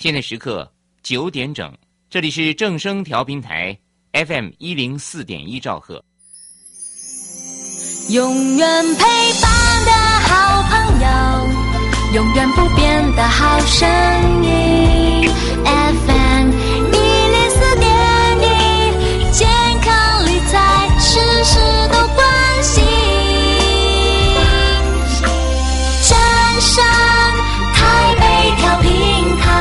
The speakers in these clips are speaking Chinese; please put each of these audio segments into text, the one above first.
现在时刻9点整，这里是正声调频台 FM104.1兆赫。 永远陪伴的好朋友，永远不变的好声音 FM104.1，健康理财事事都关心，正声台北调频台。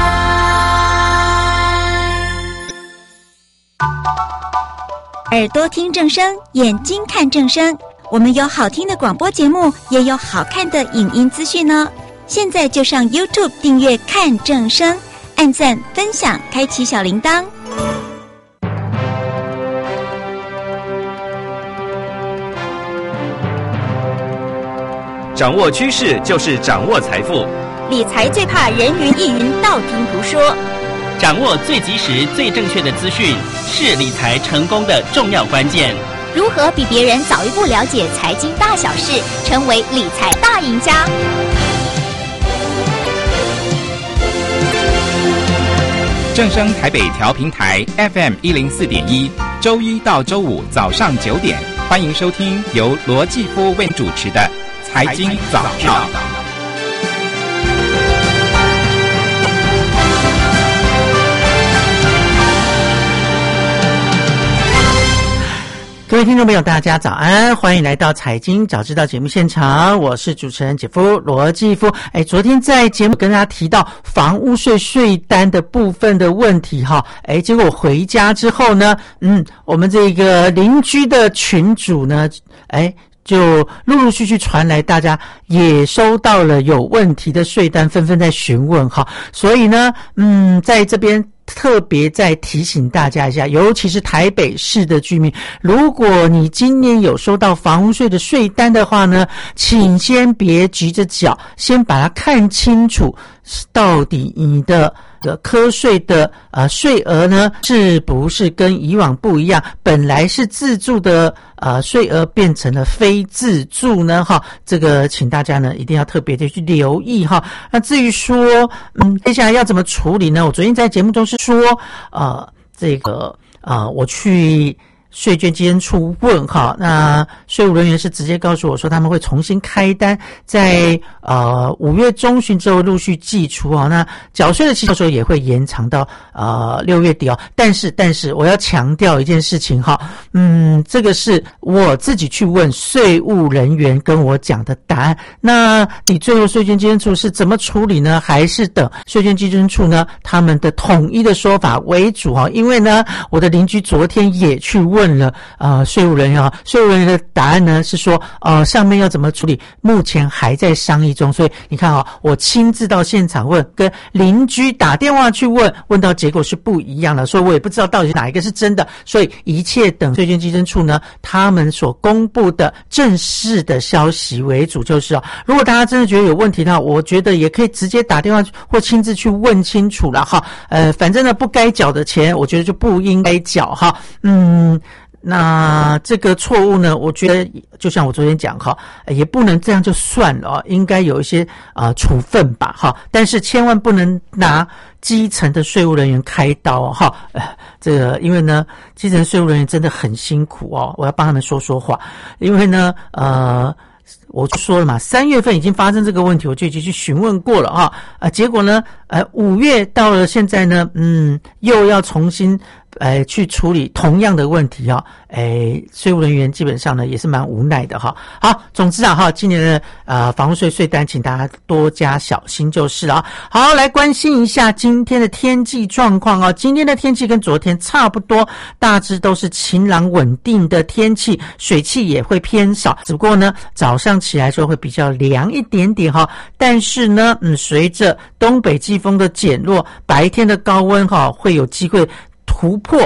耳朵听正声，眼睛看正声，我们有好听的广播节目，也有好看的影音资讯哦。现在就上 YouTube 订阅看正声，按赞分享，开启小铃铛。 掌握趋势就是掌握财富， 理财最怕人云亦云，道听途说。 掌握最及时、最正确的资讯，是理财成功的重要关键。 如何比别人早一步了解财经大小事，成为理财大赢家？ 正声台北调频台 FM104.1，周一到周五早上9点，欢迎收听由罗继夫为主持的财经早报。 各位听众朋友，大家早安，欢迎来到财经早知道节目现场，我是主持人姐夫罗继夫。昨天在节目跟大家提到房屋税税单的部分的问题哈，结果回家之后呢，我们这个邻居的群组呢，就陆陆续续传来，大家也收到了有问题的税单，纷纷在询问哈。所以呢，在这边特别再提醒大家一下，尤其是台北市的居民，如果你今年有收到房屋税的税单的话呢，请先别急着缴，先把它看清楚，到底你的课税的税额呢，是不是跟以往不一样？本来是自住的税额变成了非自住呢？哈，这个请大家呢一定要特别的去留意哈。那至于说，接下来要怎么处理呢？我昨天在节目中是说，我去税捐稽征处问哈，那税务人员是直接告诉我说他们会重新开单，在5月中旬之后陆续寄出啊。那缴税的期限也会延长到6月底哦。但是我要强调一件事情哈，这个是我自己去问税务人员跟我讲的答案。那你最后税捐稽征处是怎么处理呢？还是等税捐稽征处呢他们的统一的说法为主哈？因为呢，我的邻居昨天也去问了税务人员啊，税务人员的答案呢是说上面要怎么处理，目前还在商议中。所以你看我亲自到现场问，跟邻居打电话去问到结果是不一样的，所以我也不知道到底哪一个是真的。所以一切等税捐稽征处呢他们所公布的正式的消息为主。就是如果大家真的觉得有问题的话，我觉得也可以直接打电话或亲自去问清楚了哈。反正呢不该缴的钱，我觉得就不应该缴哈。那这个错误呢，我觉得就像我昨天讲哈，也不能这样就算了应该有一些处分吧哈。但是千万不能拿基层的税务人员开刀哈。这个因为呢，基层税务人员真的很辛苦我要帮他们说话。因为呢，我就说了嘛，3月份已经发生这个问题，我就已经去询问过了哈。结果呢，5月到了现在呢，又要重新去处理同样的问题税务人员基本上呢也是蛮无奈的哈。好，总之今年的房屋税税单，请大家多加小心就是了。好，来关心一下今天的天气状况今天的天气跟昨天差不多，大致都是晴朗稳定的天气，水汽也会偏少，只不过呢早上起来时候会比较凉一点点但是呢随着东北季风的减弱，白天的高温会有机会突破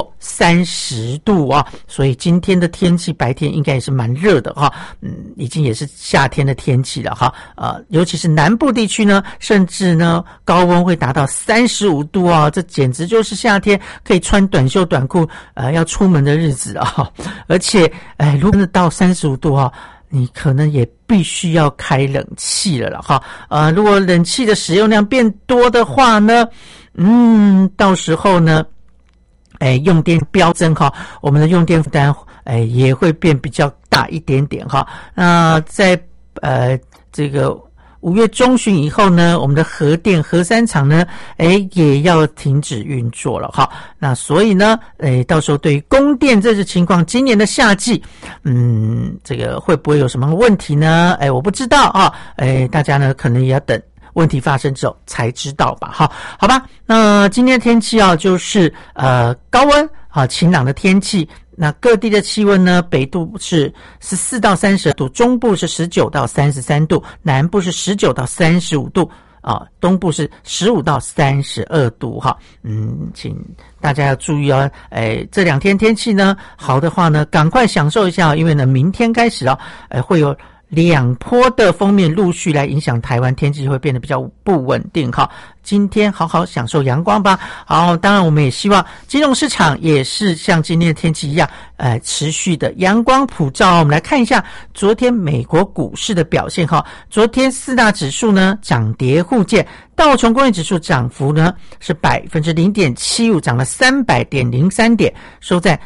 30度所以今天的天气白天应该也是蛮热的已经也是夏天的天气了尤其是南部地区呢，甚至呢高温会达到35度这简直就是夏天可以穿短袖短裤要出门的日子而且如果真的到35度你可能也必须要开冷气了如果冷气的使用量变多的话呢， 到时候呢，用电飙增哈，我们的用电负担也会变比较大一点点哈。那在这个5月中旬以后呢，我们的核三厂呢，也要停止运作了哈。那所以呢，到时候对于供电这个情况，今年的夏季，这个会不会有什么问题呢？我不知道啊，大家呢可能也要等问题发生之后才知道吧。好吧。那今天的天气啊，就是高温晴朗的天气。那各地的气温呢，北部是14到30度，中部是19到33度，南部是19到35度东部是15到32度哈。请大家要注意哦。这2天天气呢好的话呢，赶快享受一下，因为呢明天开始会有2波的锋面陆续来影响台湾，天气会变得比较不稳定哈。今天好好享受阳光吧。好，当然我们也希望金融市场也是像今天的天气一样，持续的阳光普照。我们来看一下昨天美国股市的表现哈。昨天4大指数呢涨跌互见，道琼工业指数涨幅呢是 0.75%， 涨了300.03点，收在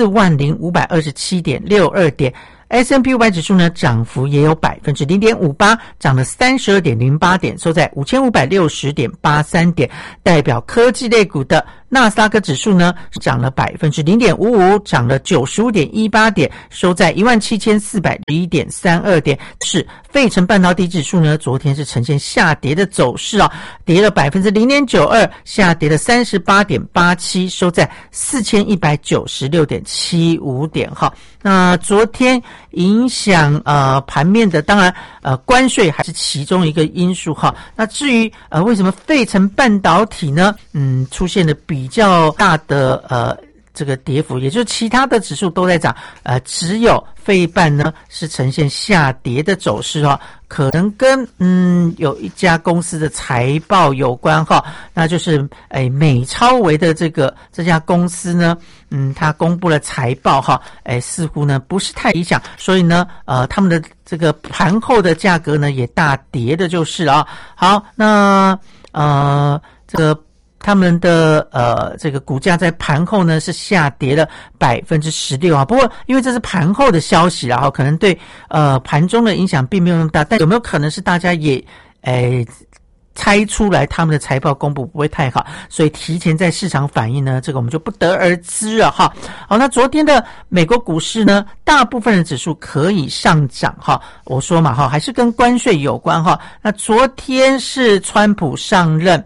40527.62点。S&P 500指数呢涨幅也有 0.58%， 涨了 32.08 点，收在 5560.83 点。代表科技类股的纳斯达克指数呢涨了 0.55%， 涨了 95.18 点，收在 17401.32 点。是费城半导体指数呢昨天是呈现下跌的走势跌了 0.92%， 下跌了 38.87， 收在 4196.75 点那昨天影响盘面的，当然关税还是其中一个因素那至于为什么费城半导体呢出现了比较大的这个跌幅，也就是其他的指数都在涨，只有费半呢是呈现下跌的走势可能跟有一家公司的财报有关那就是美超微的这家公司呢它公布了财报似乎呢不是太理想，所以呢他们的这个盘后的价格呢也大跌的就是好，那这个他们的这个股价在盘后呢是下跌了 16%不过因为这是盘后的消息可能对盘中的影响并没有那么大，但有没有可能是大家也猜出来他们的财报公布不会太好，所以提前在市场反应呢，这个我们就不得而知了好，那昨天的美国股市呢，大部分的指数可以上涨我说嘛还是跟关税有关那昨天是川普上任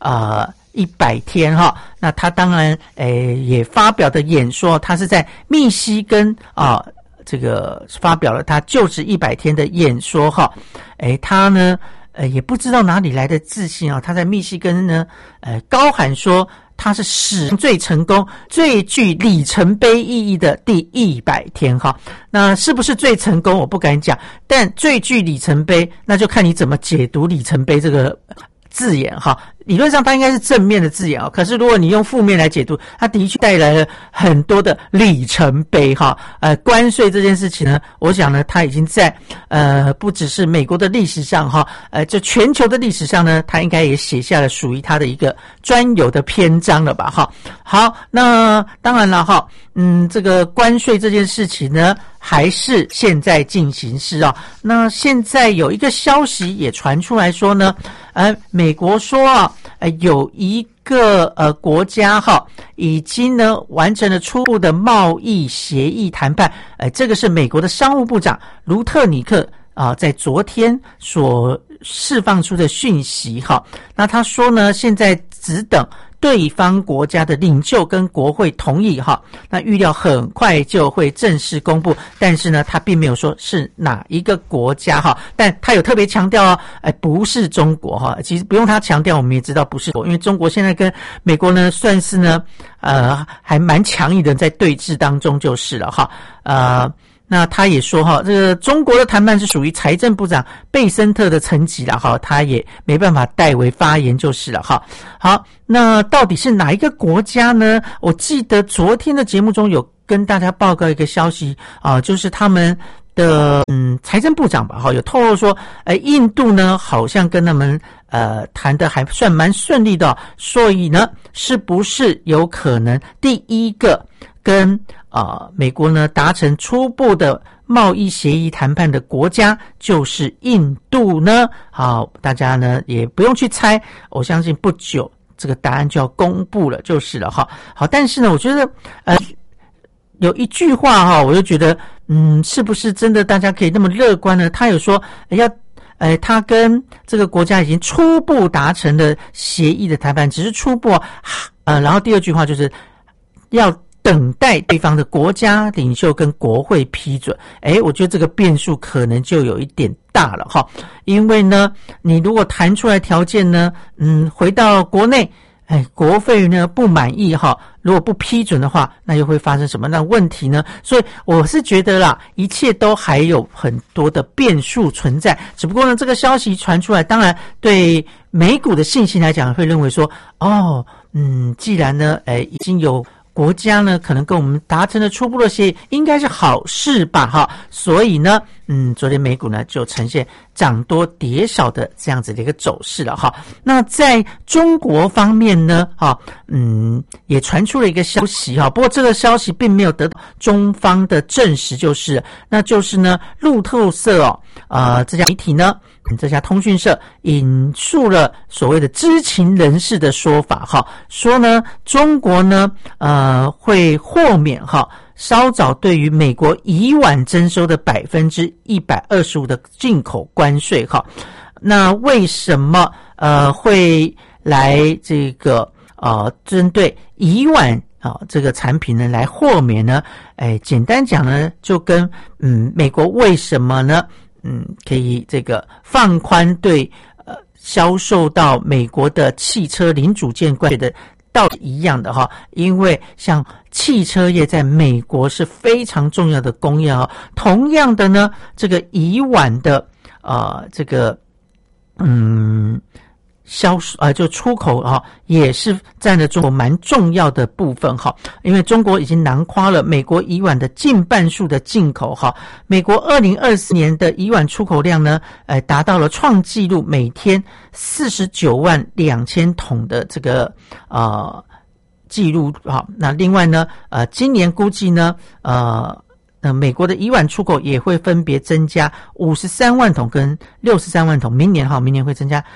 100天那他当然也发表的演说，他是在密西根这个发表了他就职100天的演说他呢也不知道哪里来的自信他在密西根呢高喊说他是史上最成功最具里程碑意义的第100天那是不是最成功我不敢讲，但最具里程碑那就看你怎么解读里程碑这个字眼理论上它应该是正面的字眼可是如果你用负面来解读，它的确带来了很多的里程碑关税这件事情呢，我想呢它已经在不只是美国的历史上就全球的历史上呢，它应该也写下了属于它的一个专有的篇章了吧好，那当然了这个关税这件事情呢还是现在进行式那现在有一个消息也传出来说呢美国说有一个国家已经呢完成了初步的贸易协议谈判这个是美国的商务部长卢特尼克在昨天所释放出的讯息那他说呢现在只等对方国家的领袖跟国会同意那预料很快就会正式公布，但是呢他并没有说是哪一个国家但他有特别强调不是中国其实不用他强调我们也知道不是，因为中国现在跟美国呢算是呢还蛮强硬的在对峙当中就是了那他也说这个中国的谈判是属于财政部长贝森特的层级了他也没办法代为发言就是了好，那到底是哪一个国家呢？我记得昨天的节目中有跟大家报告一个消息就是他们的财政部长吧有透露说印度呢好像跟他们谈得还算蛮顺利的哦，所以呢，是不是有可能第一个跟美国呢达成初步的贸易协议谈判的国家就是印度呢？好，大家呢也不用去猜，我相信不久这个答案就要公布了，就是了哈。好，但是呢，我觉得有一句话哈，我就觉得是不是真的大家可以那么乐观呢？他有说他跟这个国家已经初步达成了协议的谈判，只是初步然后第二句话就是要等待对方的国家领袖跟国会批准。我觉得这个变数可能就有一点大了哈，因为呢，你如果谈出来条件呢，回到国内，国会呢不满意哈，如果不批准的话，那又会发生什么样问题呢？所以我是觉得啦，一切都还有很多的变数存在。只不过呢，这个消息传出来，当然对美股的信心来讲，会认为说，既然呢，已经有国家呢可能跟我们达成了初步的协议，应该是好事吧哈。所以呢，昨天美股呢就呈现涨多跌少的这样子的一个走势了哈。那在中国方面呢，也传出了一个消息哈，不过这个消息并没有得到中方的证实，那就是呢，路透社这家媒体呢，这家通讯社引述了所谓的知情人士的说法哈，说呢，中国呢会豁免稍早对于美国以往征收的125%的进口关税哈。那为什么会来这个针对以往这个产品呢来豁免呢？简单讲呢，就跟美国为什么呢可以这个放宽对销售到美国的汽车零组件关税的道理一样的哈。因为像汽车业在美国是非常重要的工业同样的呢，这个以往的这个就出口也是占了中国蛮重要的部分因为中国已经囊括了美国以往的近半数的进口美国2024年的以往出口量呢达到了创纪录每天492000桶的这个记录那另外呢今年估计呢美国的以往出口也会分别增加53万桶跟63万桶，明年会增加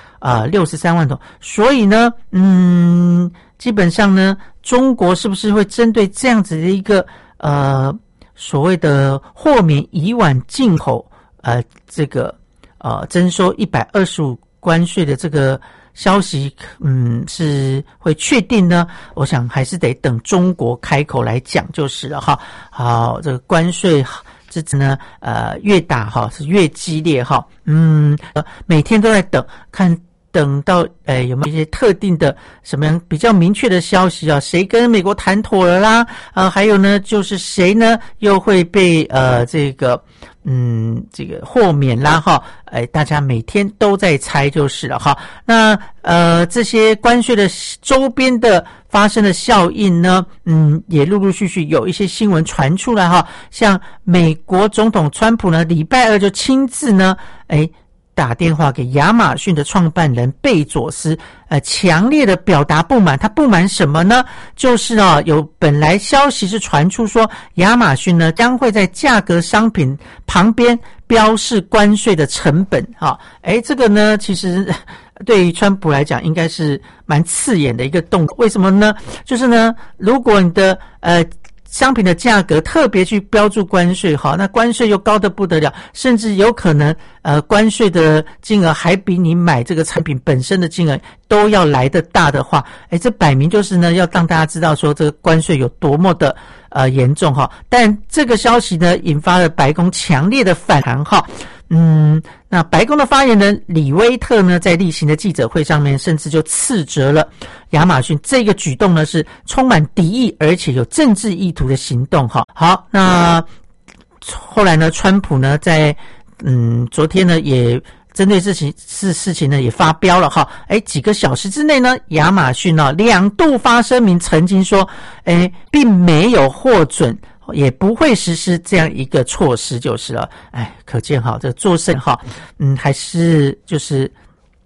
63万桶。所以呢基本上呢，中国是不是会针对这样子的一个所谓的豁免以往进口这个征收125%关税的这个消息是会确定呢？我想还是得等中国开口来讲就是了哈。好，这个关税这次呢越打是越激烈每天都在等到有没有一些特定的什么样比较明确的消息谁跟美国谈妥了啦还有呢就是谁呢又会被这个豁免啦大家每天都在猜就是了那这些关税的周边的发生的效应呢也陆陆续续有一些新闻传出来像美国总统川普呢礼拜二就亲自呢打电话给亚马逊的创办人贝佐斯强烈的表达不满。他不满什么呢？就是有本来消息是传出说亚马逊呢将会在价格商品旁边标示关税的成本这个呢其实对于川普来讲应该是蛮刺眼的一个动作。为什么呢？就是呢如果你的商品的价格特别去标注关税那关税又高得不得了，甚至有可能关税的金额还比你买这个产品本身的金额都要来得大的话这摆明就是呢要让大家知道说这个关税有多么的严重但这个消息呢引发了白宫强烈的反弹那白宫的发言人李威特呢在例行的记者会上面甚至就斥责了亚马逊这个举动呢是充满敌意而且有政治意图的行动好，那后来呢川普呢在昨天呢也针对事情呢也发飙了几个小时之内呢亚马逊2度发声明澄清说并没有获准也不会实施这样一个措施就是了可见这做事还是就是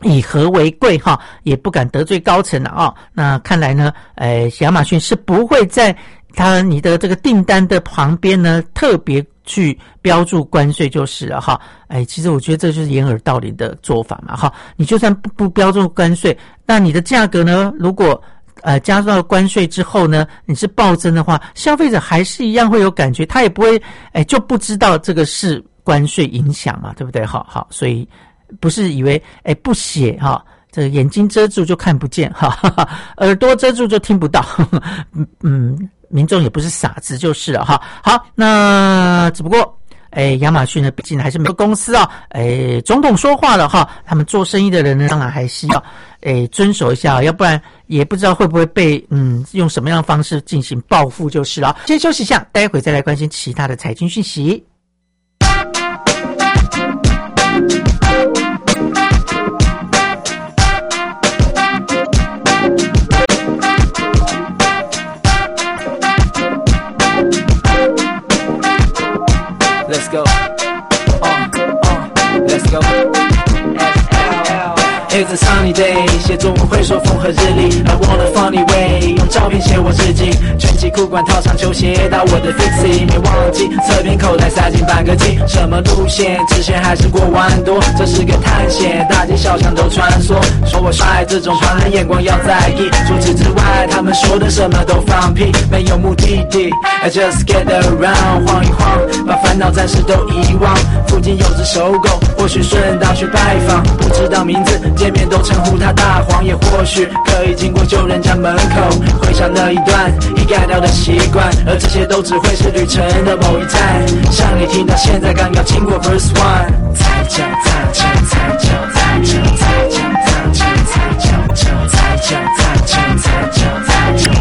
以和为贵哈，也不敢得罪高层了啊。那看来呢，亚马逊是不会在你的这个订单的旁边呢特别去标注关税就是了哈。其实我觉得这就是掩耳盗铃的做法嘛哈。你就算不标注关税，那你的价格呢，如果加入到关税之后呢，你是暴增的话，消费者还是一样会有感觉，他也不会就不知道这个是关税影响嘛，对不对？好，所以不是以为不写哈，这个眼睛遮住就看不见哈，耳朵遮住就听不到，民众也不是傻子就是了哈。好，那只不过亚马逊呢，毕竟还是美国公司啊，总统说话了哈，他们做生意的人呢，当然还是要遵守一下，要不然也不知道会不会被用什么样的方式进行报复就是了。先休息一下，待会再来关心其他的财经讯息。 Let's go. Let's go. It's a sunny day， 写作文会说风和日丽 I want a funny way， 用照片写我自己，拳击裤管套上球鞋到我的 fixie， 没忘记侧边口袋塞进半个 G， 什么路线直线还是过弯多，这是个探险，大街小巷都穿梭，说我帅这种旁人眼光要在意，除此之外他们说的什么都放屁，没有目的地 I just get around， 晃一晃把烦恼暂时都遗忘，附近有只守狗，或许顺道去拜访，不知道名字见面都称呼他大黄，也或许可以经过旧人家门口，回想那一段已改掉的习惯，而这些都只会是旅程的某一站，像你听到现在刚要经过 verse 1， 踩脚踩脚踩脚踩脚踩脚踩脚踩脚踩脚踩脚踩脚踩脚踩脚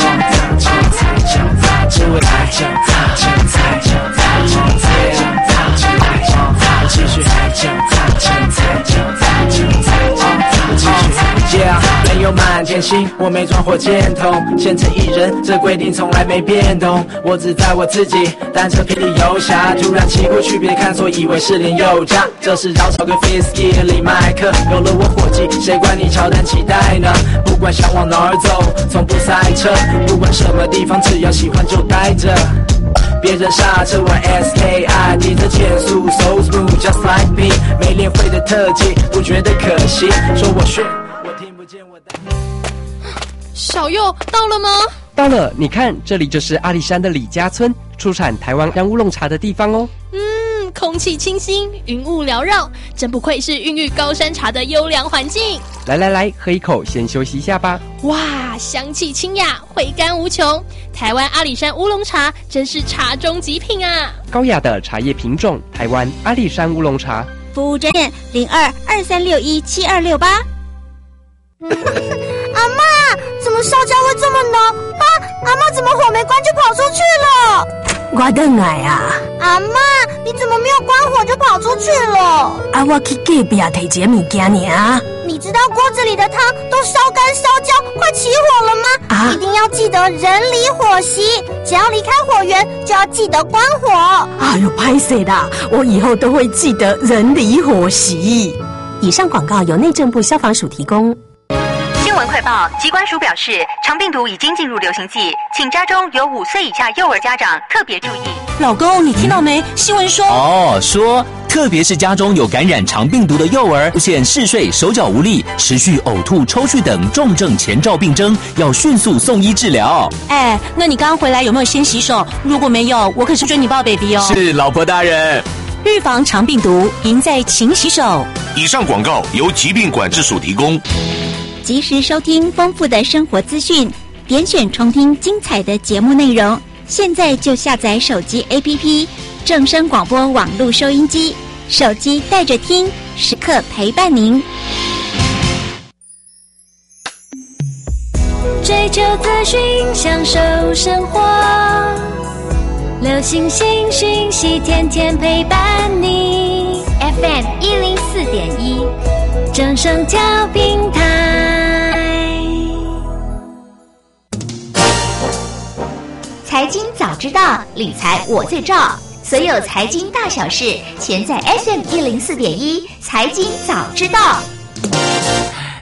只为踩脚踩脚踩脚踩脚踩脚踩脚继续踩脚踩脚踩脚踩脚继续 Yeah， 没有满天星，我没装火箭筒，先成一人，这规定从来没变动。我只在我自己单车霹雳游侠，突然骑过去，别看错，以为是林宥嘉。这是绕草跟 Fisky 李麦克，有了我伙计，谁管你乔丹期待呢？不管想往哪儿走，从不赛车，不管什么地方，只要喜欢就待着。别人刹车玩 SKI， 提着减速 so smooth just like me， 没练会的特技，不觉得可惜？说我炫，我听不见我的。 小佑到了吗？ 到了，你看，这里就是阿里山的李家村，出产台湾乌龙茶的地方哦。 空气清新，云雾缭绕，真不愧是孕育高山茶的优良环境。 来，喝一口，先休息一下吧。 哇，香气清雅，回甘无穷。台湾阿里山乌龙茶真是茶中极品啊！ 高雅的茶叶品种，台湾阿里山乌龙茶。 服务专线0223617268。 阿嬷，怎么烧焦会这么浓？阿嬷怎么火没关就跑出去了？ 我回来啊！ 阿嬷，你怎么没有关火就跑出去了？ 我去隔壁提一个物件尔。 你知道锅子里的汤都烧干烧焦，快起火了吗？一定要记得人离火熄，只要离开火源就要记得关火。 哎呦，拍谁的？我以后都会记得人离火熄。以上广告由内政部消防署提供。 新闻快报，疾管署表示，肠病毒已经进入流行季，请家中有5岁以下幼儿家长特别注意。 老公，你听到没？新闻说特别是家中有感染肠病毒的幼儿，出现嗜睡、手脚无力、持续呕吐、抽搐等重症前兆病征，要迅速送医治疗。 那你刚刚回来有没有先洗手？如果没有，我可是追你抱 baby 哦。 是，老婆大人。 预防肠病毒，赢在勤洗手。 以上广告由疾病管制署提供。 及时收听丰富的生活资讯，点选重听精彩的节目内容。现在就下载手机 APP 正声广播网络收音机，手机带着听，时刻陪伴您。 追求资讯，享受生活，流行新讯息，天天陪伴你。FM 104.1，正声调频台。 财经早知道，理财我最照。所有财经大小事，全在FM 104.1财经早知道。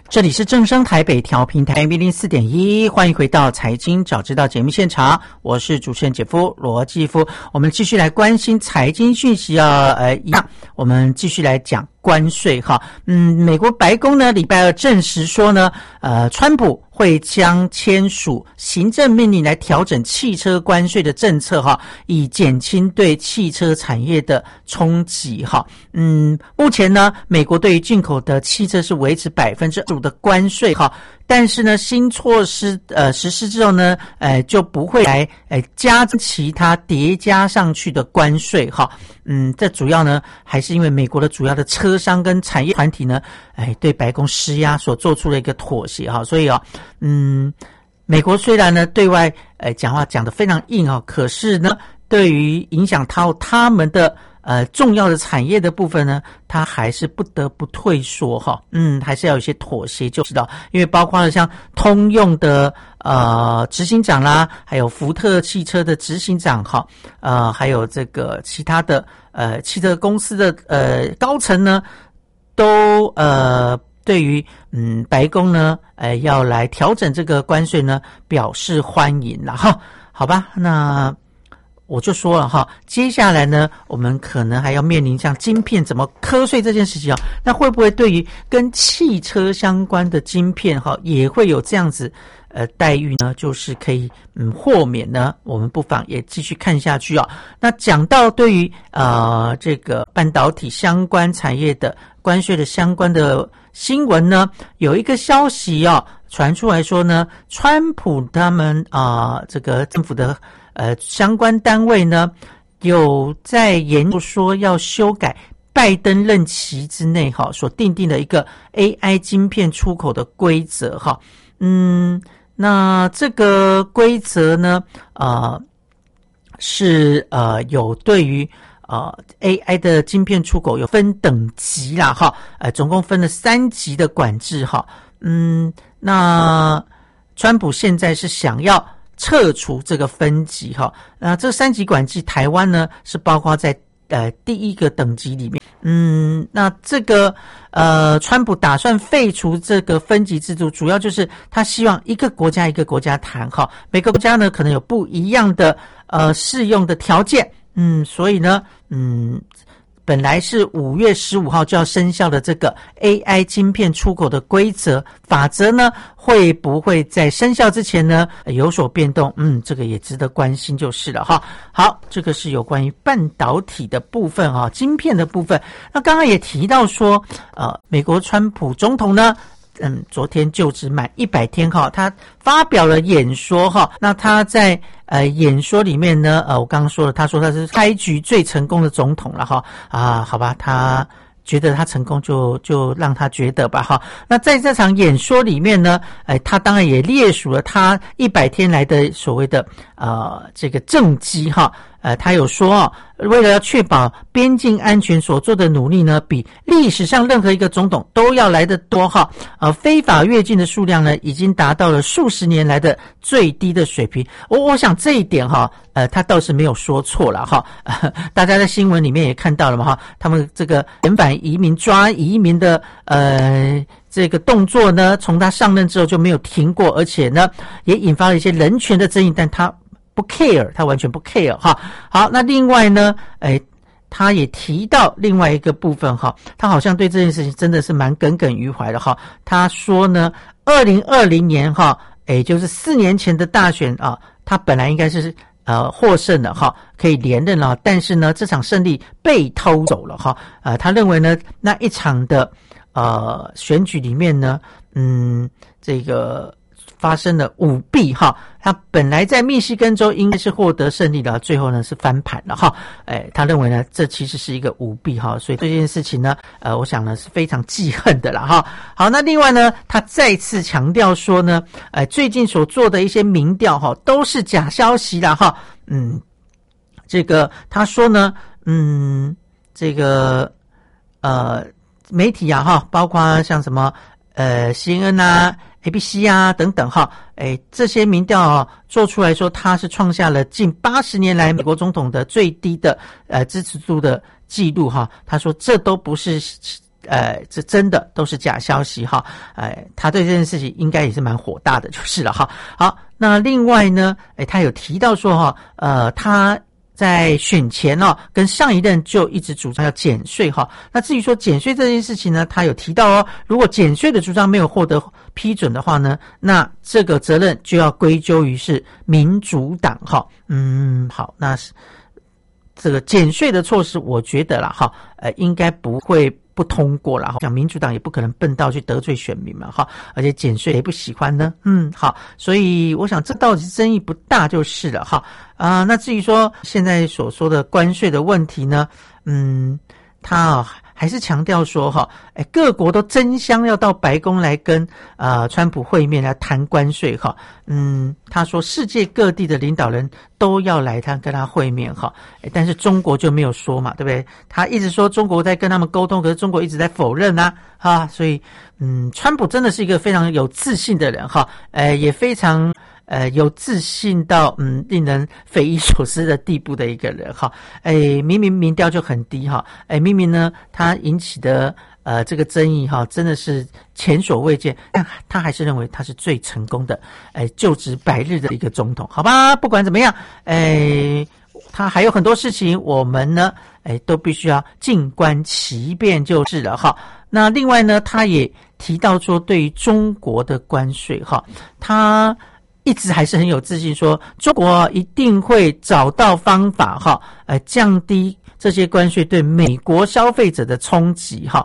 这里是正声台北调频台 104.1， 欢迎回到财经早知道节目现场，我是主持人姐夫罗继夫。我们继续来关心财经讯息一样，我们继续来讲关税哈。美国白宫呢礼拜二证实说呢，川普会将签署行政命令来调整汽车关税的政策哈，以减轻对汽车产业的冲击哈。目前呢，美国对于进口的汽车是维持5%的关税哈，但是呢，新措施实施之后呢，就不会来加其他叠加上去的关税哈。这主要呢还是因为美国的主要的车商跟产业团体呢，对白宫施压所做出了一个妥协哈，所以美国虽然呢对外讲话讲得非常硬哈，可是呢，对于影响到他们的重要的产业的部分呢，他还是不得不退缩哈，还是要有一些妥协就知道，因为包括了像通用的执行长啦，还有福特汽车的执行长哈，还有这个其他的汽车公司的高层呢，都对于白宫呢要来调整这个关税呢表示欢迎了哈，好吧，那我就说了哈，接下来呢，我们可能还要面临像晶片怎么课税这件事情啊，那会不会对于跟汽车相关的晶片哈，也会有这样子待遇呢？就是可以豁免呢？我们不妨也继续看下去啊。那讲到对于这个半导体相关产业的关税的相关的新闻呢，有一个消息传出来说呢，川普他们这个政府的相关单位呢，有在研究说要修改拜登任期之内所订定的一个 AI 晶片出口的规则哈。那这个规则呢，是有对于AI 的晶片出口有分等级啦哈，总共分了3级的管制哈。那川普现在是想要撤除这个分级哈，那这3级管制，台湾呢是包括在第一个等级里面。那这个川普打算废除这个分级制度，主要就是他希望一个国家一个国家谈哈，每个国家呢可能有不一样的适用的条件。所以呢，本来是5月15号就要生效的这个 AI 晶片出口的规则法则呢，会不会在生效之前呢有所变动？这个也值得关心就是了哈。好，这个是有关于半导体的部分哈，晶片的部分。那刚刚也提到说，美国川普总统呢，昨天就职满100天哈，他发表了演说哈。那他在演说里面呢，我刚刚说了，他说他是开局最成功的总统了哈。好吧，他觉得他成功就让他觉得吧哈。那在这场演说里面呢，他当然也列数了他100天来的所谓的这个政绩哈。他有说为了要确保边境安全所做的努力呢，比历史上任何一个总统都要来得多哈。非法越境的数量呢，已经达到了数十年来的最低的水平。我想这一点哈，他倒是没有说错了哈。大家在新闻里面也看到了嘛哈，他们这个遣返移民抓移民的这个动作呢，从他上任之后就没有停过，而且呢，也引发了一些人权的争议，但他不 care， 他完全不 care 哈。好，那另外呢，他也提到另外一个部分哈，他好像对这件事情真的是蛮耿耿于怀的哈。他说呢，2020年哈，也就是4年前的大选他本来应该是获胜了哈，可以连任了，但是呢，这场胜利被偷走了哈。他认为呢，那一场的选举里面呢，这个发生了舞弊哈，他本来在密西根州应该是获得胜利的，最后呢是翻盘了哈。他认为呢这其实是一个舞弊哈，所以这件事情呢，我想呢是非常记恨的啦哈。好，那另外呢，他再次强调说呢，最近所做的一些民调哈都是假消息啦哈。这个他说呢，这个媒体哈，包括像什么CNN 啊、ABC 啊等等哈，这些民调做出来说，他是创下了近80年来美国总统的最低的支持度的记录哈。他说这都不是这真的都是假消息哈，他对这件事情应该也是蛮火大的就是了哈。好，那另外呢，他有提到说哈，他在选前跟上一任就一直主张要减税哈。那至于说减税这件事情呢，他有提到如果减税的主张没有获得批准的话呢，那这个责任就要归咎于是民主党哈。好，那这个减税的措施，我觉得啦哈，应该不会不通过啦，像民主党也不可能笨到去得罪选民嘛哈，而且减税谁不喜欢呢？好，所以我想这倒是争议不大就是了哈。那至于说现在所说的关税的问题呢，他还是强调说哈，各国都争相要到白宫来跟川普会面来谈关税哈。他说世界各地的领导人都要来跟他会面哈，但是中国就没有说嘛，对不对？他一直说中国在跟他们沟通，可是中国一直在否认所以川普真的是一个非常有自信的人哈，也非常有自信到令人匪夷所思的地步的一个人哈。明明民调就很低哈，明明呢他引起的这个争议哈，真的是前所未见，但他还是认为他是最成功的就职100日的一个总统，好吧？不管怎么样，他还有很多事情我们呢都必须要静观其变就是了哈。那另外呢，他也提到说对于中国的关税哈，他一直还是很有自信说中国一定会找到方法哈，降低这些关税对美国消费者的冲击哈。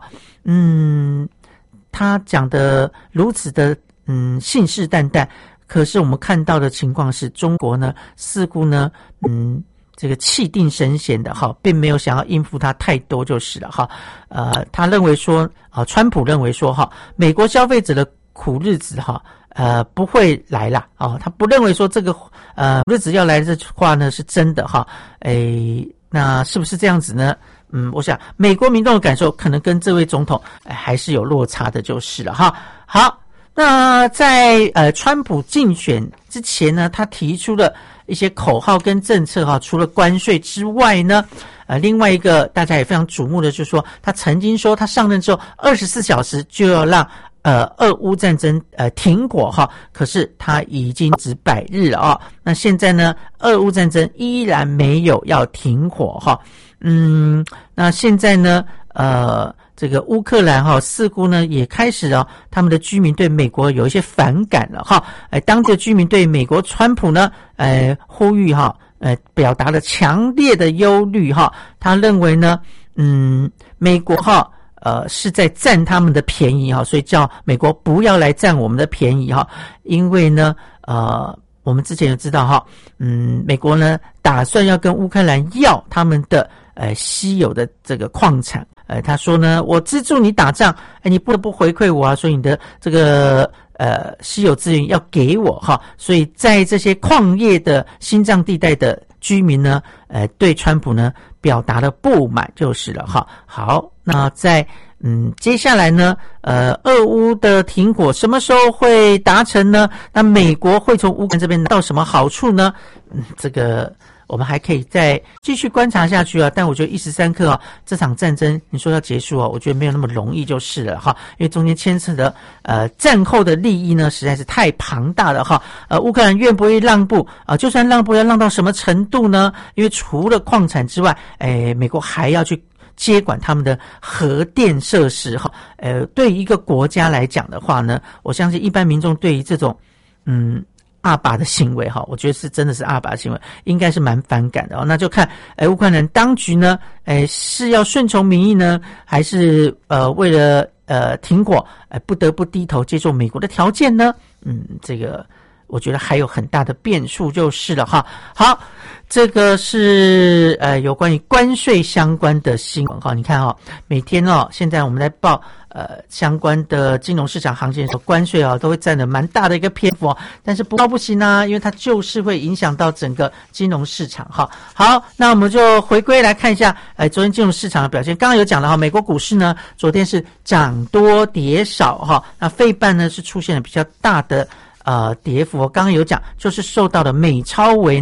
他讲的如此的信誓旦旦，可是我们看到的情况是中国呢似乎呢这个气定神闲的哈，并没有想要应付他太多就是了哈。他认为说川普认为说哈，美国消费者的苦日子哈不会来啦他不认为说这个日子要来的这话呢是真的哈。那是不是这样子呢？我想美国民众的感受可能跟这位总统还是有落差的就是了哈。好，那在川普竞选之前呢，他提出了一些口号跟政策哈，除了关税之外呢，另外一个大家也非常瞩目的就是说，他曾经说他上任之后24小时就要让俄乌战争停火哈，可是他已经只100日了那现在呢，俄乌战争依然没有要停火哈。那现在呢这个乌克兰似乎呢也开始他们的居民对美国有一些反感了哈。当地的居民对美国川普呢呼吁表达了强烈的忧虑哈。他认为呢美国是在占他们的便宜所以叫美国不要来占我们的便宜因为呢我们之前有知道美国呢打算要跟乌克兰要他们的稀有的这个矿产。他说呢，我资助你打仗，你不得不回馈我所以你的这个稀有资源要给我所以在这些矿业的心脏地带的居民呢对川普呢表达了不满就是了好，那在接下来呢俄乌的停火什么时候会达成呢？那美国会从乌克兰这边拿到什么好处呢？这个我们还可以再继续观察下去但我觉得一时三刻这场战争你说要结束我觉得没有那么容易就是了因为中间牵扯的战后的利益呢实在是太庞大了乌克兰愿不愿意让步就算让步要让到什么程度呢？因为除了矿产之外美国还要去接管他们的核电设施对一个国家来讲的话呢，我相信一般民众对于这种阿爸的行为我觉得是真的是阿爸的行为，应该是蛮反感的那就看乌克兰当局呢是要顺从民意呢，还是为了停火不得不低头接受美国的条件呢？这个我觉得还有很大的变数就是了好，这个是有关于关税相关的新闻你看每天现在我们在报相关的金融市场行情的时候，关税都会占了蛮大的一个篇幅但是不到不行因为它就是会影响到整个金融市场好，那我们就回归来看一下昨天金融市场的表现。刚刚有讲了美国股市呢昨天是涨多跌少那费半呢是出现了比较大的跌幅刚刚有讲就是受到了美超微呢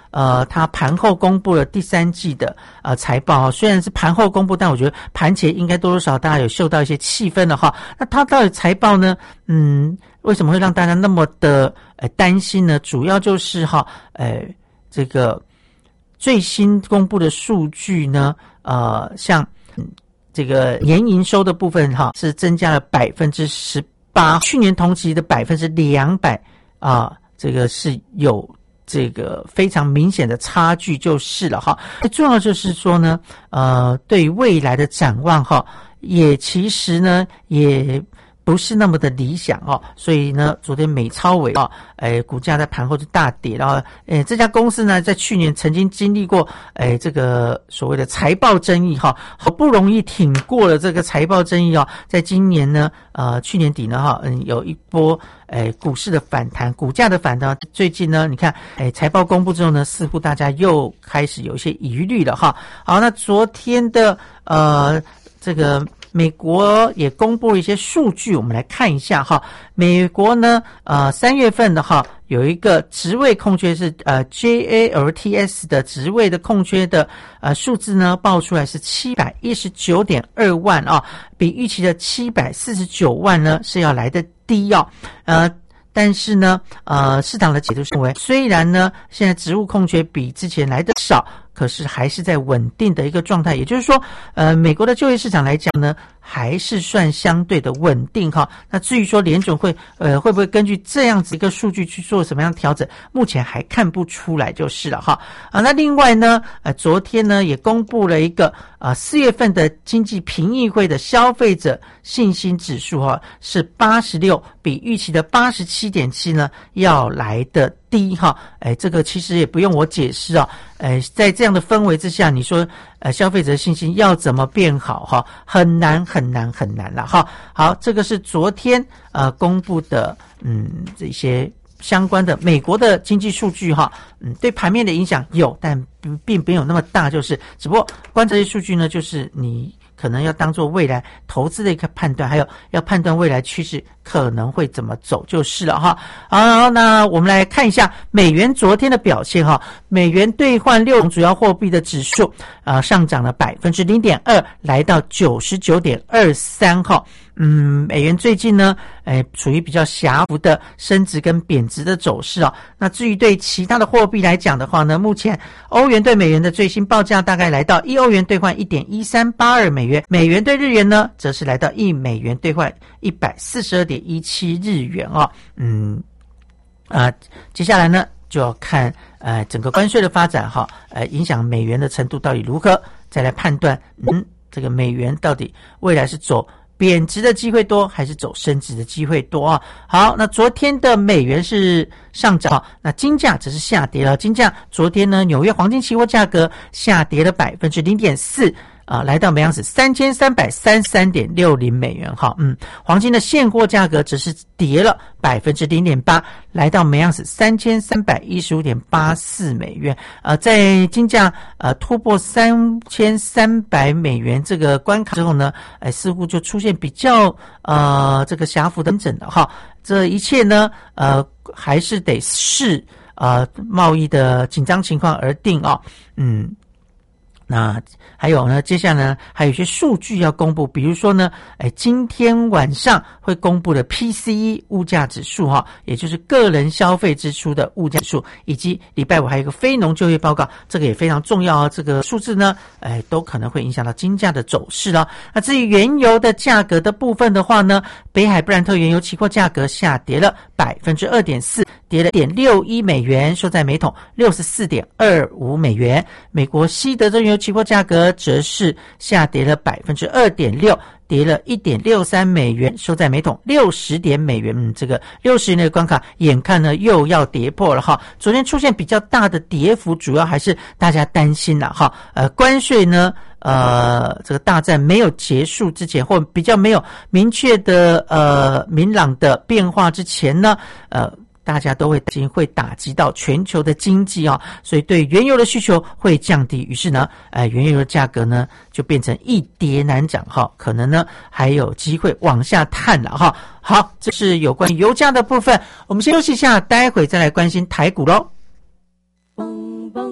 它盘后公布了第3季的财报虽然是盘后公布，但我觉得盘前应该多多少少大家有嗅到一些气氛了哈。那它到底财报呢？为什么会让大家那么的担心呢？主要就是这个最新公布的数据呢，像这个年营收的部分是增加了18%，去年同期的200%这个是有这个非常明显的差距就是了哈。重要就是说呢，对于未来的展望也其实呢也不是那么的理想所以呢，昨天美超微股价在盘后就大跌，然后这家公司呢在去年曾经经历过这个所谓的财报争议好不容易挺过了这个财报争议在今年呢去年底呢有一波股市的反弹，股价的反弹。最近呢你看财报公布之后呢，似乎大家又开始有一些疑虑了好，那昨天的这个美国也公布了一些数据，我们来看一下美国呢3月份的有一个职位空缺是JALTS 的职位的空缺的数字呢报出来是 719.2 万比预期的749万呢是要来的低但是呢市场的解读认为，虽然呢现在职务空缺比之前来的少，可是还是在稳定的一个状态，也就是说美国的就业市场来讲呢还是算相对的稳定那至于说联准会会不会根据这样子一个数据去做什么样的调整，目前还看不出来就是了那另外呢昨天呢也公布了一个4月份的经济评议会的消费者信心指数是86，比预期的87.7呢要来的低这个其实也不用我解释在这样的氛围之下，你说消费者信心要怎么变好很难了好，这个是昨天公布的这些相关的美国的经济数据对盘面的影响有，但并没有那么大，就是只不过观察这些数据呢，就是你可能要当做未来投资的一个判断，还有要判断未来趋势可能会怎么走就是了好，那我们来看一下美元昨天的表现美元兑换6种主要货币的指数上涨了 0.2%， 来到 99.23 美元最近呢处于比较狭幅的升值跟贬值的走势那至于对其他的货币来讲的话呢，目前欧元对美元的最新报价大概来到1欧元兑换 1.1382 美元，美元对日元呢则是来到1美元兑换 142.17 日元接下来呢就要看整个关税的发展影响美元的程度到底如何，再来判断这个美元到底未来是走贬值的机会多还是走升值的机会多好，那昨天的美元是上涨那金价则是下跌了。金价昨天呢纽约黄金期货价格下跌了 0.4%来到每盎司 3333.60 美元黄金的现货价格则是跌了 0.8%， 来到每盎司 3315.84 美元在金价突破3300美元这个关卡之后呢似乎就出现比较这个狭幅的整的这一切呢还是得视贸易的紧张情况而定那还有呢接下来呢还有一些数据要公布，比如说呢今天晚上会公布的 PCE 物价指数也就是个人消费支出的物价指数，以及礼拜五还有一个非农就业报告，这个也非常重要这个数字呢都可能会影响到金价的走势了。那至于原油的价格的部分的话呢，北海布兰特原油期货价格下跌了 2.4%， 跌了 0.61 美元，收在每桶 64.25 美元。美国西德州原油期货价格则是下跌了 2.6%， 跌了 1.63 美元，收在每桶60美元。这个60元的关卡眼看呢又要跌破了昨天出现比较大的跌幅，主要还是大家担心了关税呢这个大战没有结束之前，或比较没有明确的明朗的变化之前呢大家都会担心会打击到全球的经济所以对原油的需求会降低，于是呢原油的价格呢就变成一跌难涨可能呢还有机会往下探了好，这是有关油价的部分，我们先休息一下，待会再来关心台股咯。蹦蹦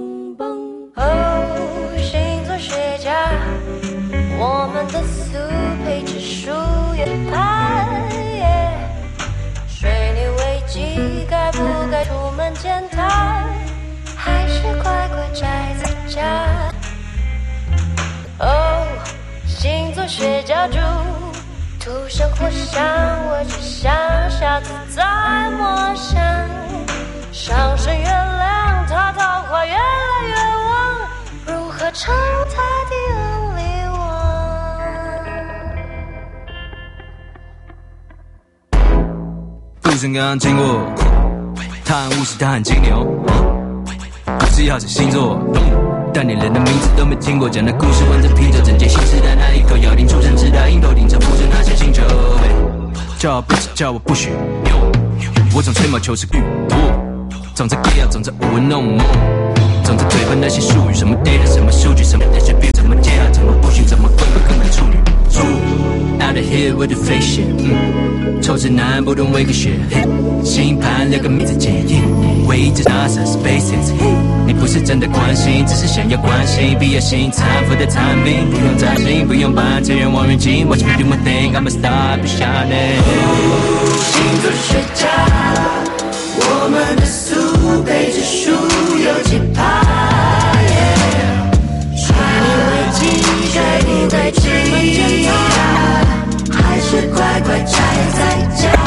学浇筑，土生火香，我只像傻子在陌生。上升月亮，它桃花越来越旺，如何成它的 only one？ 故事刚刚经过，他很务实，他很金牛，不是要讲星座，但连人的名字都没听过，讲的故事完整拼凑，整洁新时代那一口咬定出生之大，鹰头顶上附着那些星球，叫我不止，叫我不许，我总吹毛求疵欲，总在 gay 总在舞文弄梦，总在对喷那些术语，什么 data 什么数据，什么 attribute 怎么接啊，怎么不许，怎么规划根本处女座 out of here with the fake shit，臭直男不懂 wake shit， 星盘6个名字解印，唯一只 NASA SpaceX， 你不是真的关心，只是想要关心，毕业性残复的产品，不用担心，不用扮天人望远镜 ，Watch me do my thing，I'm a star， 不下内。 星座学家，我们的速背指数有几趴？穿越危机，该不该这么检查？还是乖乖宅在家？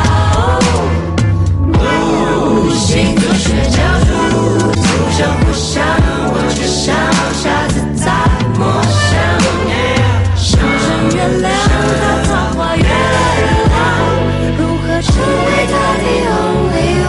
星座学教主，土生火香，我只像傻子在陌生。上升月亮，它桃花越来越旺，如何成为他的 only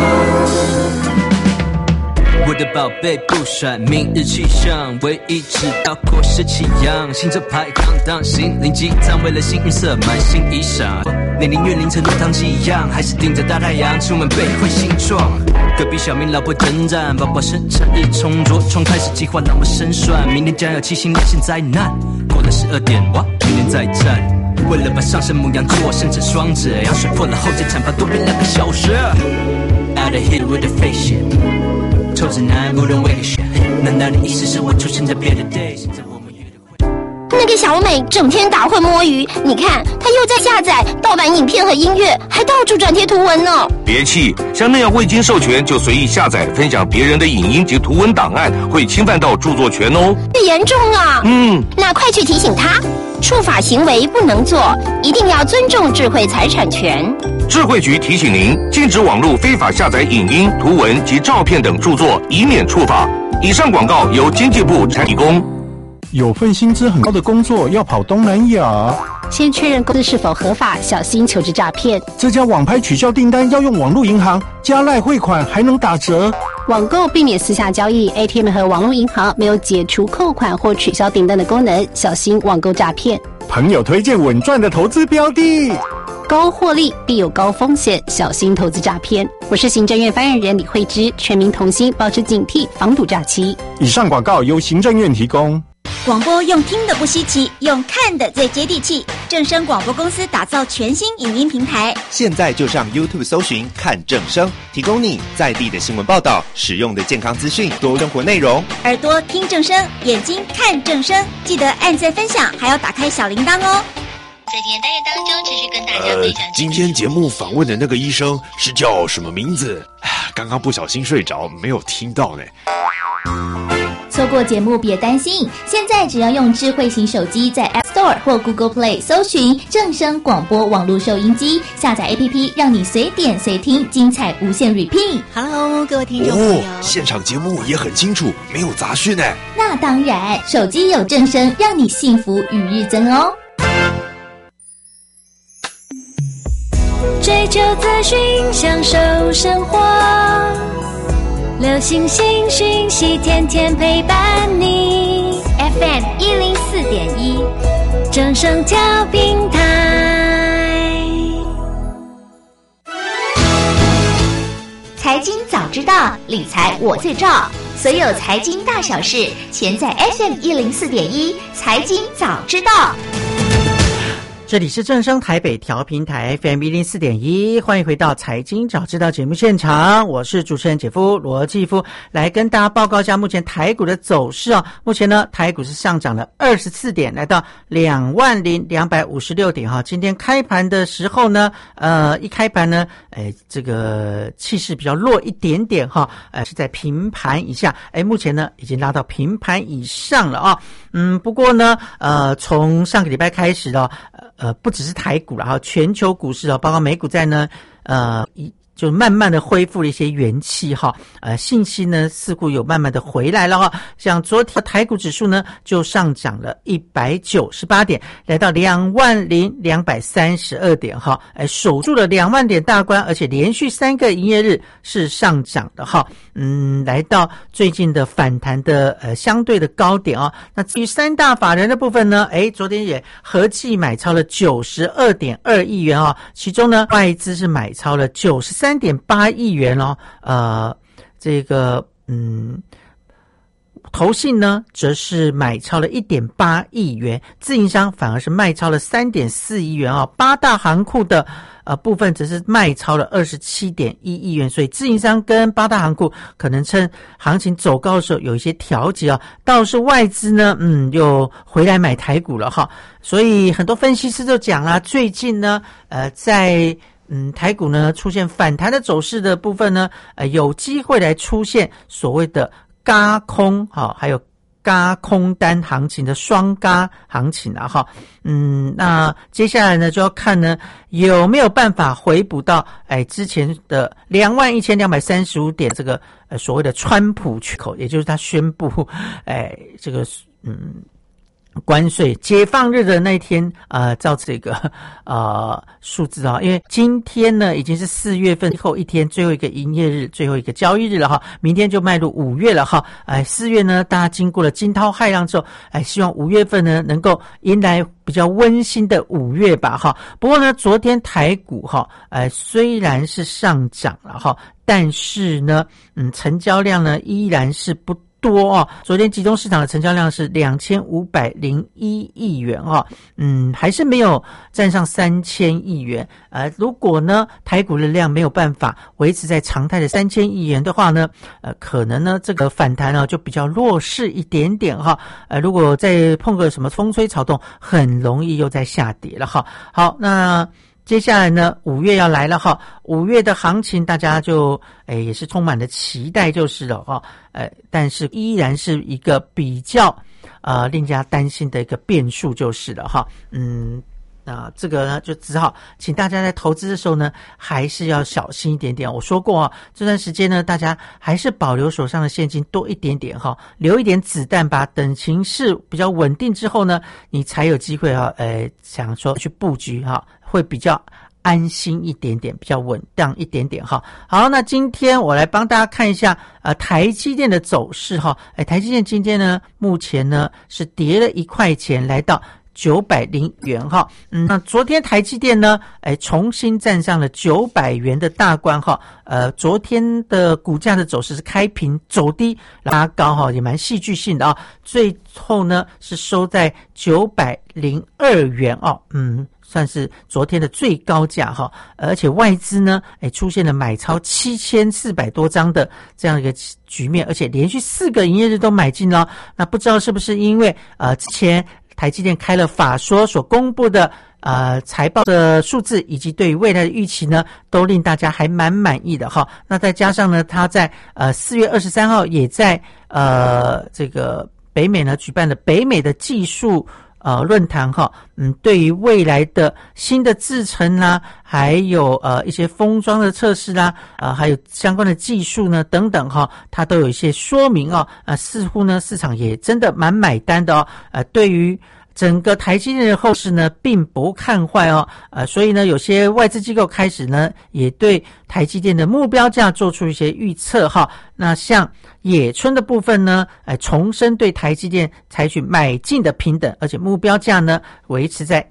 one？ 我的宝贝不甩，明日气象，唯一知道过是气象，星座排行当心灵鸡汤，为了幸运色满心衣裳。年龄月龄层如唐吉一样，还是盯着大太阳，出门被会心撞。隔壁小明老婆征战，宝宝生产日冲着床开始计划，让我生栓。明天将要七星连线灾难，过了12点，哇，明天再战。为了把上升牡羊座生成双子，羊水破了后再产房多变2个小时。Out of here with the fake shit， 臭直男不懂 wake shit， 难道你意思是我出生在别的 day？ 那个小美整天打混摸鱼，你看她又在下载盗版影片和音乐，还到处转贴图文呢。 别气，像那样未经授权就随意下载分享别人的影音及图文档案，会侵犯到著作权哦。 严重啊！那快去提醒他，触法行为不能做，一定要尊重智慧财产权。 智慧局提醒您，禁止网络非法下载影音、图文及照片等著作，以免触法。以上广告由经济部提供。 有份薪资很高的工作要跑东南亚， 先确认公司是否合法，小心求职诈骗。 这家网拍取消订单要用网络银行，加赖汇款还能打折。 网购避免私下交易 ，ATM 和网络银行没有解除扣款或取消订单的功能，小心网购诈骗。 朋友推荐稳赚的投资标的， 高获利必有高风险，小心投资诈骗。我是行政院发言人李慧芝，全民同心，保持警惕，防堵诈欺。 以上广告由行政院提供。 广播用听的不稀奇，用看的最接地气。正声广播公司打造全新影音平台， 现在就上 YouTube 搜寻看正声，提供你在地的新闻报道、实用的健康资讯、多生活内容。 耳朵听正声，眼睛看正声，记得按赞分享，还要打开小铃铛哦。 在今天单元当中，持续跟大家分享。 今天节目访问的那个医生是叫什么名字？刚刚不小心睡着，没有听到呢。 错过节目别担心，现在只要用智慧型手机在 App Store 或 Google Play 搜寻正声广播网络收音机，下载 APP 让你随点随听，精彩无限 repeat。Hello， 各位听众朋友， 现场节目也很清楚，没有杂讯呢。 那当然，手机有正声，让你幸福与日增哦。 追求资讯，享受生活。流行新讯息，天天陪伴你。 FM 104.1， 正声调频台。 财经早知道，理财我最照。所有财经大小事，全在 FM 104.1，财经早知道。 这里是正声台北调频台 FM 104.1，欢迎回到财经早知道节目现场，我是主持人姐夫罗继夫，来跟大家报告一下目前台股的走势哦。目前呢，台股是上涨了24点，来到20256点哈。今天开盘的时候呢，一开盘呢，这个气势比较弱一点点哈，是在平盘以下，目前呢已经拉到平盘以上了啊。不过呢，从上个礼拜开始了。不只是台股了哈，全球股市包括美股在呢，就慢慢的恢复了一些元气哈，信心呢似乎有慢慢的回来了哈。像昨天台股指数呢就上涨了198点，来到20232点哈，守住了2万点大关，而且连续3个营业日是上涨的哈。来到最近的反弹的相对的高点哦。那至于三大法人的部分呢，昨天也合计买超了92.2亿元哦，其中呢外资是买超了93.8亿元哦，这个投信呢则是买超了 1.8 亿元，自营商反而是卖超了 3.4 亿元哦，八大行库的部分则是卖超了 27.1 亿元，所以自营商跟八大行库可能趁行情走高的时候有一些调节哦，倒是外资呢又回来买台股了哈，所以很多分析师就讲啦，最近呢在台股呢出现反弹的走势的部分呢有机会来出现所谓的軋空还有軋空单行情的双軋行情啊哈，那接下来呢就要看呢有没有办法回补到之前的21235点这个所谓的川普缺口，也就是他宣布这个关税解放日的那一天照这个数字因为今天呢已经是4月份最后一天，最后一个营业日，最后一个交易日了哈，明天就迈入5月了哈。4月呢大家经过了惊涛骇浪之后，希望5月份呢能够迎来比较温馨的5月吧哈。不过呢昨天台股虽然是上涨了哈，但是呢成交量呢依然是不多哦，昨天集中市场的成交量是2501亿元哦，还是没有站上3000亿元。如果呢台股的量没有办法维持在常态的3000亿元的话呢，可能呢这个反弹就比较弱势一点点哈。如果再碰个什么风吹草动，很容易又再下跌了哈。好，那接下来呢5月要来了哈，5月的行情大家就也是充满了期待就是了哈，但是依然是一个比较令人家担心的一个变数就是了哈。这个呢就只好请大家在投资的时候呢还是要小心一点点。我说过这段时间呢大家还是保留手上的现金多一点点哈，留一点子弹吧，等情势比较稳定之后呢你才有机会想说去布局会比较安心一点点，比较稳当一点点哈。好，那今天我来帮大家看一下台积电的走势哈。台积电今天呢目前呢是跌了1块钱，来到900元哈。那昨天台积电呢重新站上了900元的大关哈。昨天的股价的走势是开平走低拉高哈，也蛮戏剧性的最后呢是收在902元算是昨天的最高价哈。而且外资呢出现了买超7400多张的这样一个局面，而且连续4个营业日都买进了。那不知道是不是因为之前台积电开了法说所公布的财报的数字以及对于未来的预期呢都令大家还蛮满意的哈。那再加上呢他在4月23号也在这个北美呢举办了北美的技术论坛哈，对于未来的新的制程啦，还有一些封装的测试啦，还有相关的技术呢等等哈，它都有一些说明似乎呢市场也真的蛮买单的对于整个台积电的后市呢并不看坏所以呢有些外资机构开始呢也对台积电的目标价做出一些预测哈。 那像野村的部分呢，重申对台积电采取买进的平等，而且目标价呢维持在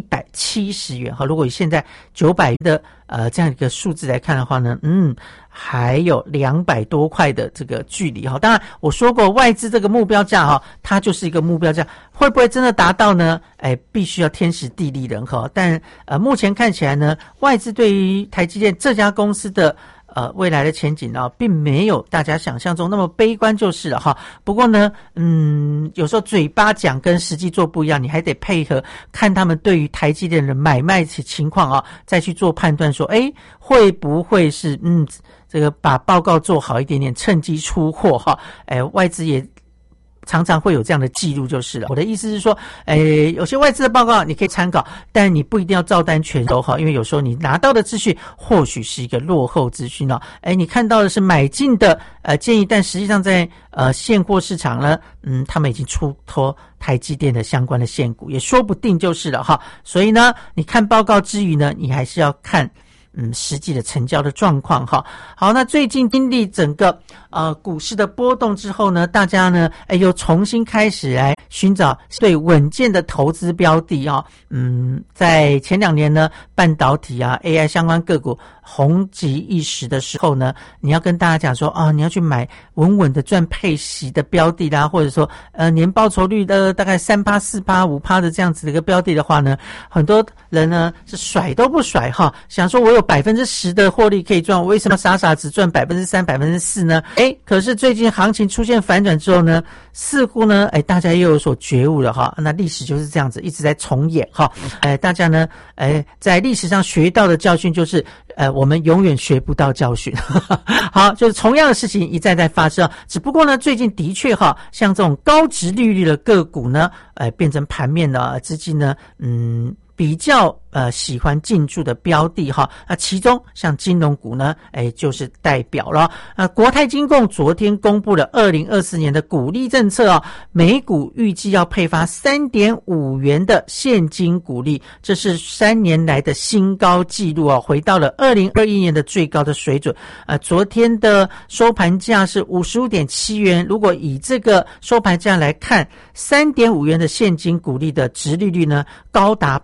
1170元。如果以现在900的这样一个数字来看的话呢，还有200多块的这个距离哈。当然我说过外资这个目标价哈，它就是一个目标价，会不会真的达到呢？必须要天时地利人和。但目前看起来呢，外资对于台积电这家公司的未来的前景呢，并没有大家想象中那么悲观就是了哈。不过呢，有时候嘴巴讲跟实际做不一样，你还得配合看他们对于台积电的买卖情况啊，再去做判断说，会不会是这个把报告做好一点点，趁机出货哈。外资也常常会有这样的记录就是了。我的意思是说，有些外资的报告你可以参考，但你不一定要照单全收哈，因为有时候你拿到的资讯或许是一个落后资讯哦。你看到的是买进的建议，但实际上在现货市场呢，他们已经出脱台积电的相关的现股，也说不定就是了哈。所以呢，你看报告之余呢，你还是要看实际的成交的状况哈。好，那最近经历整个股市的波动之后呢，大家呢又重新开始来寻找对稳健的投资标的啊。在前2年呢，半导体啊 AI 相关个股红极一时的时候呢，你要跟大家讲说你要去买稳稳的赚配息的标的啦，或者说年报酬率的大概3%、4%、5%的这样子的一个标的的话呢，很多人呢是甩都不甩哈，想说我有10%的获利可以赚，我为什么傻傻只赚3%、4%呢？可是最近行情出现反转之后呢，似乎呢大家又有所觉悟了哈。那历史就是这样子一直在重演哈。大家呢在历史上学到的教训就是我们永远学不到教训。好，就是同样的事情一再在发生，只不过呢最近的确哈，像这种高殖利率的个股呢变成盘面的资金呢比较喜欢进驻的标的哈。那其中像金融股呢就是代表了。国泰金控昨天公布了2024年的股利政策啊，每股预计要配发 3.5 元的现金股利，这是3年来的新高纪录啊，回到了2021年的最高的水准。昨天的收盘价是 55.7 元，如果以这个收盘价来看， 3.5 元的现金股利的殖利率呢高达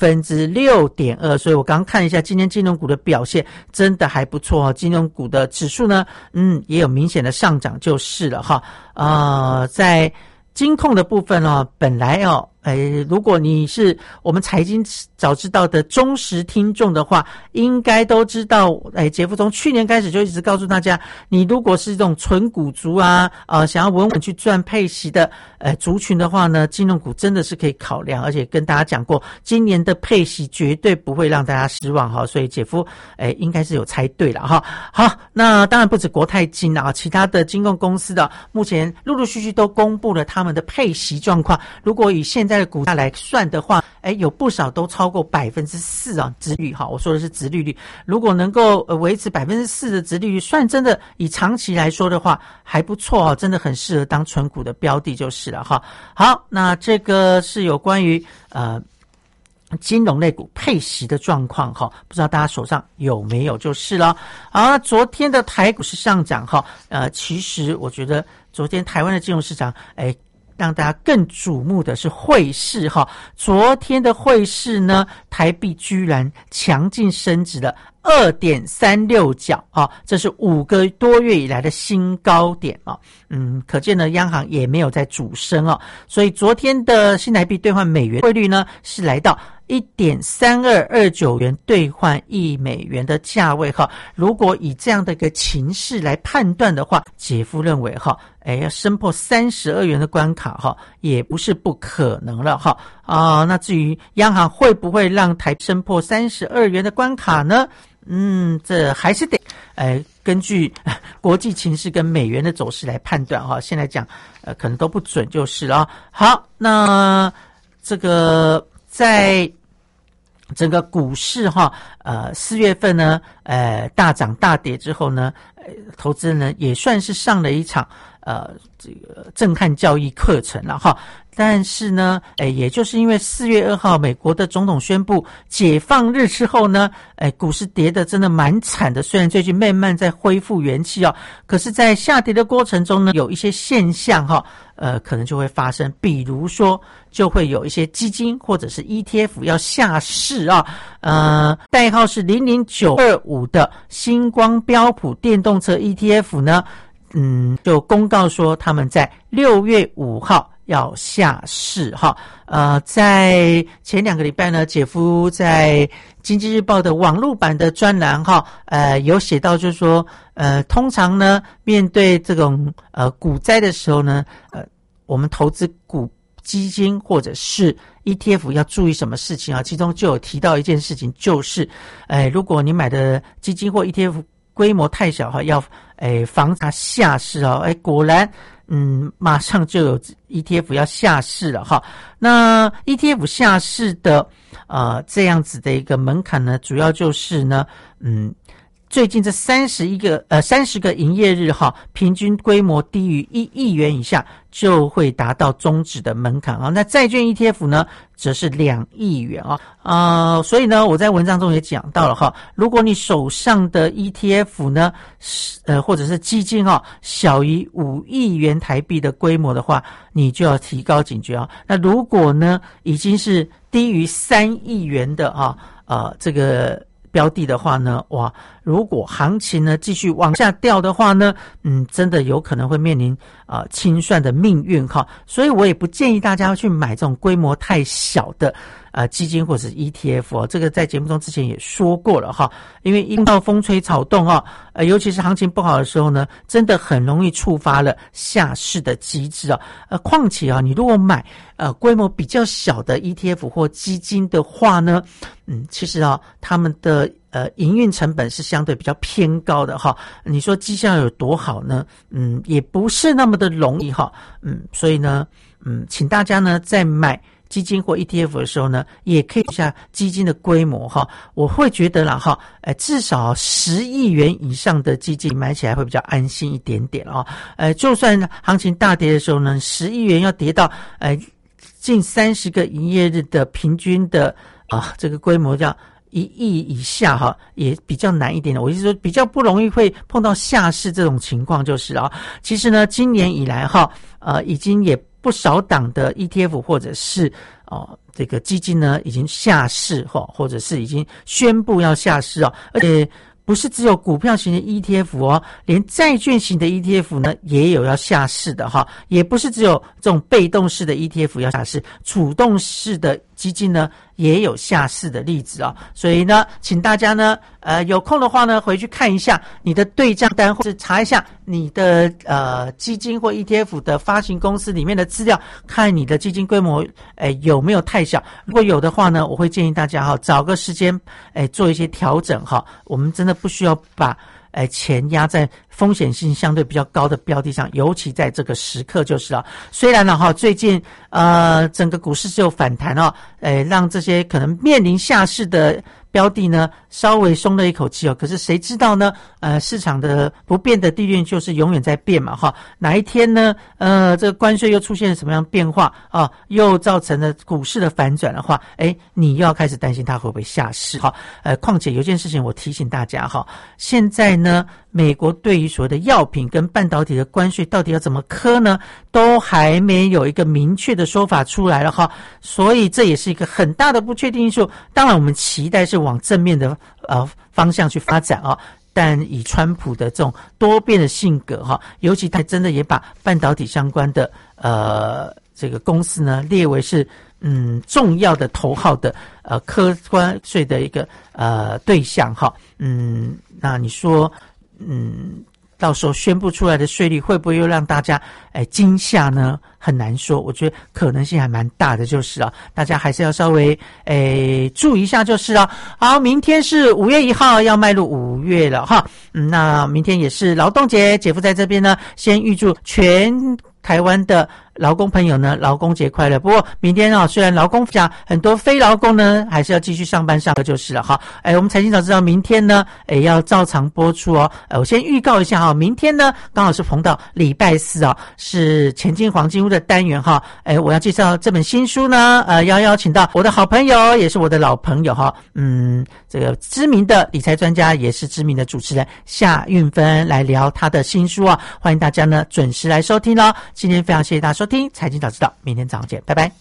6.2%， 所以我刚看一下今天金融股的表现真的还不错哦。金融股的指数呢也有明显的上涨就是了哈。在金控的部分本来如果你是我们财经早知道的忠实听众的话，应该都知道杰夫从去年开始就一直告诉大家，你如果是这种纯股族啊想要稳稳去赚配息的族群的话呢，金融股真的是可以考量，而且跟大家讲过今年的配息绝对不会让大家失望哈。所以杰夫应该是有猜对了哈。好，那当然不止国泰金啊，其他的金控公司的目前陆陆续续都公布了他们的配息状况，如果以现在的股价来算的话，有不少都超过 4% 啊，殖利率哈，我说的是殖利率。如果能够维持 4% 的殖利率，算真的以长期来说的话还不错真的很适合当存股的标的就是了哈。好，那这个是有关于金融类股配息的状况哈，不知道大家手上有没有就是了。好，昨天的台股是上涨哈，其实我觉得昨天台湾的金融市场让大家更瞩目的是汇市哈。昨天的汇市呢，台币居然强劲升值了2.36角啊，这是5个多月以来的新高点啊。可见呢，央行也没有在主升啊，所以昨天的新台币兑换美元汇率呢是来到1.3229元兑换1美元的价位哈。如果以这样的一个情势来判断的话，杰夫认为哈，要升破32元的关卡哈，也不是不可能了哈。那至于央行会不会让台升破32元的关卡呢？这还是得根据国际情势跟美元的走势来判断哈。现在讲可能都不准就是了。好，那这个在整个股市哈， 4月份呢大涨大跌之后呢，投资人呢也算是上了一场这个震撼教育课程了哈。但是呢，也就是因为4月2号美国的总统宣布解放日之后呢，股市跌得真的蛮惨的。虽然最近慢慢在恢复元气哦，可是在下跌的过程中呢，有一些现象哈，可能就会发生，比如说就会有一些基金或者是 ETF 要下市啊，代号是00925的星光标普电动车 ETF 呢，就公告说他们在6月5号要下市哈。在前2个礼拜呢，姐夫在经济日报的网络版的专栏哈，有写到就是说，通常呢，面对这种股灾的时候呢，我们投资股基金或者是 ETF 要注意什么事情啊？其中就有提到一件事情，就是如果你买的基金或 ETF 规模太小哈，要防它下市啊。果然马上就有 ETF 要下市了哈。那 ETF 下市的这样子的一个门槛呢，主要就是呢最近这30个营业日哈，平均规模低于1亿元以下就会达到终止的门槛啊。那债券 ETF 呢，则是2亿元啊。所以呢，我在文章中也讲到了哈，如果你手上的 ETF 呢，或者是基金小于5亿元台币的规模的话，你就要提高警觉啊。那如果呢，已经是低于3亿元的这个标的的话呢，哇，如果行情呢继续往下掉的话呢，真的有可能会面临清算的命运哈。所以我也不建议大家去买这种规模太小的基金或者是 ETF 这个在节目中之前也说过了哈。因为因到风吹草动尤其是行情不好的时候呢，真的很容易触发了下市的机制况且你如果买规模比较小的 ETF 或基金的话呢，其实他们的营运成本是相对比较偏高的哈。你说绩效有多好呢？也不是那么的容易哈。所以呢，请大家呢在买基金或 ETF 的时候呢，也可以看一下基金的规模哈。我会觉得啦哈，至少10亿元以上的基金买起来会比较安心一点点就算行情大跌的时候呢，10亿元要跌到近30个营业日的平均的这个规模叫1亿以下哈，也比较难一点的。我意思说比较不容易会碰到下市这种情况，就是其实呢，今年以来已经也不少档的 ETF 或者是这个基金呢已经下市或者是已经宣布要下市而且不是只有股票型的 ETF 连债券型的 ETF 呢也有要下市的也不是只有这种被动式的 ETF 要下市，主动式的基金呢也有下市的例子所以呢，请大家呢有空的话呢回去看一下你的对账单，或者查一下你的基金或 ETF 的发行公司里面的资料，看你的基金规模有没有太小。如果有的话呢，我会建议大家找个时间做一些调整我们真的不需要把钱压在风险性相对比较高的标的上，尤其在这个时刻就是虽然最近整个股市是有反弹让这些可能面临下市的标的呢稍微松了一口气可是谁知道呢市场的不变的地运就是永远在变嘛哪一天呢这个关税又出现了什么样变化又造成了股市的反转的话你又要开始担心它会不会下市况且有件事情我提醒大家现在呢美国对于所谓的药品跟半导体的关税到底要怎么科呢，都还没有一个明确的说法出来了所以这也是一个很大的不确定因素。当然我们期待是往正面的方向去发展但以川普的这种多变的性格尤其他真的也把半导体相关的这个公司呢列为是重要的头号的科关税的一个对象那你说到时候宣布出来的税率会不会又让大家惊吓呢？很难说，我觉得可能性还蛮大的，就是大家还是要稍微注意一下就是好，明天是5月1号，要迈入5月了那明天也是劳动节，姐夫在这边呢先预祝全台湾的劳工朋友呢，劳工节快乐。不过明天虽然劳工讲很多非劳工呢，还是要继续上班上课就是了哈。我们财经早知道明天呢，要照常播出哦。我先预告一下哈，明天呢刚好是逢到礼拜四哦，是前进黄金屋的单元哈。我要介绍这本新书呢，要邀请到我的好朋友，也是我的老朋友哈。这个知名的理财专家，也是知名的主持人夏韵芬来聊他的新书啊。欢迎大家呢准时来收听咯。今天非常谢谢大家收听财经早知道，明天早上见，拜拜。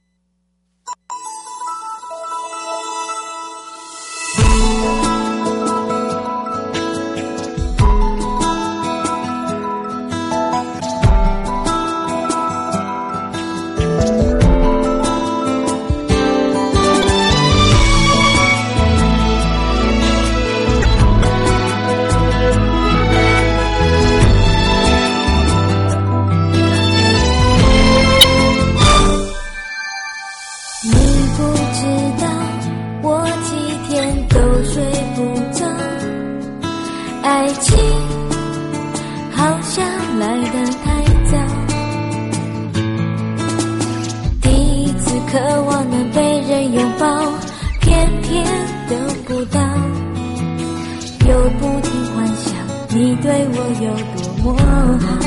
你对我有多么好，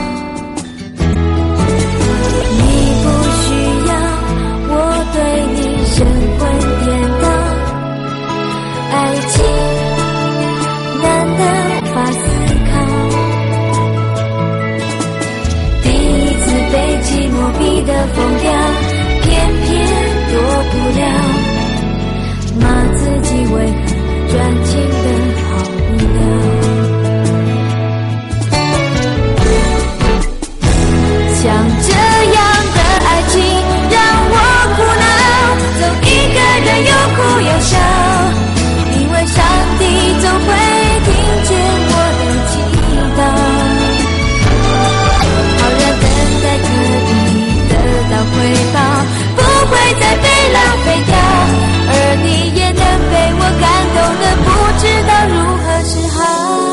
你不需要我对你神魂颠倒，爱情难得无法思考，第一次被寂寞逼得疯掉，偏偏躲不了，骂自己为何专情的好不了。像这样的爱情让我苦恼，总一个人又哭又笑，因为上帝总会听见我的祈祷，好让等待可以得到回报，不会再被浪费掉，而你也能被我感动得不知道如何是好。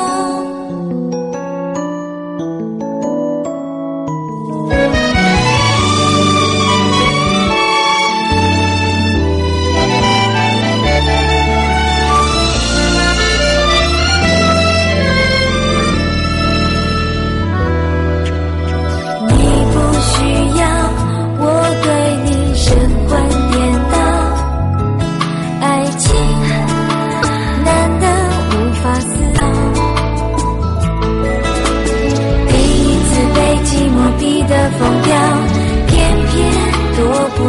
疯掉，偏偏躲不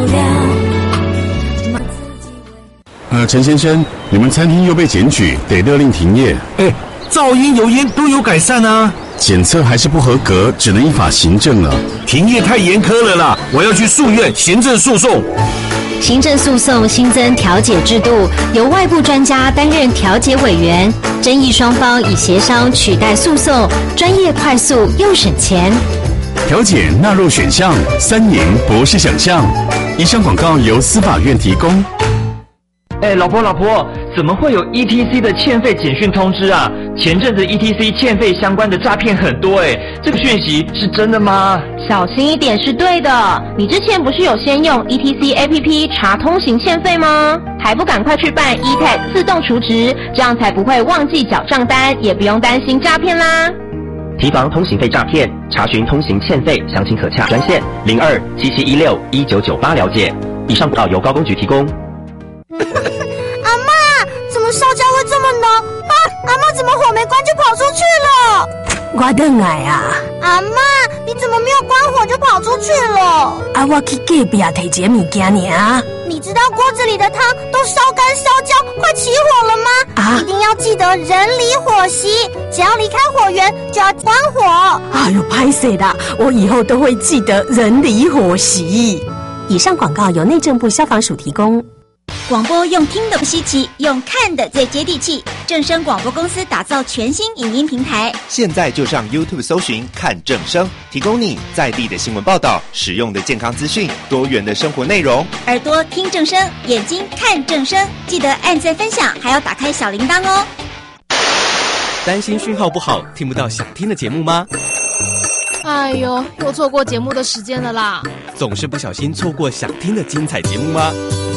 了。 陈先生，你们餐厅又被检举，得勒令停业。 噪音、油烟都有改善啊。 检测还是不合格，只能依法行政了。 停业太严苛了啦，我要去诉愿行政诉讼。 行政诉讼新增调解制度，由外部专家担任调解委员，争议双方以协商取代诉讼，专业快速又省钱。 调解纳入选项，3赢不是想象。以上广告由司法院提供。 老婆，怎么会有 ETC 的欠费简讯通知啊？前阵子 ETC 欠费相关的诈骗很多这个讯息是真的吗？ 小心一点是对的。你之前不是有先用 ETC APP 查通行欠费吗？还不赶快去办 eTag 自动储值，这样才不会忘记缴账单，也不用担心诈骗啦。 提防通行费诈骗，查询通行欠费，详情可洽专线0277161998了解。以上广告由高工局提供。 阿嬷，怎么烧焦会这么浓？阿嬷怎么火没关就跑出去了？ 我回来啊！ 阿嬷，你怎么没有关火就跑出去了？ 我去隔壁提一个物件尔。 你知道锅子里的汤都烧干烧焦，快起火了吗？一定要记得人离火熄，只要离开火源就要关火。 哎呦，拍谁的？我以后都会记得人离火熄。 以上广告由内政部消防署提供。 广播用听的不稀奇，用看的最接地气。正声广播公司打造全新影音平台， 现在就上 YouTube 搜寻看正声，提供你在地的新闻报道、实用的健康资讯、多元的生活内容。 耳朵听正声，眼睛看正声，记得按赞分享，还要打开小铃铛哦。 担心讯号不好，听不到想听的节目吗？ 哎呦，又错过节目的时间了啦！ 总是不小心错过想听的精彩节目吗？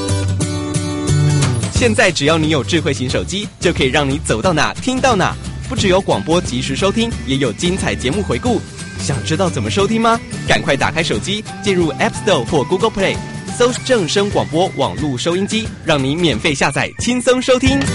现在只要你有智慧型手机，就可以让你走到哪听到哪。不只有广播及时收听，也有精彩节目回顾。想知道怎么收听吗？赶快打开手机，进入 App Store 或 Google Play， 搜正声广播网络收音机，让你免费下载，轻松收听。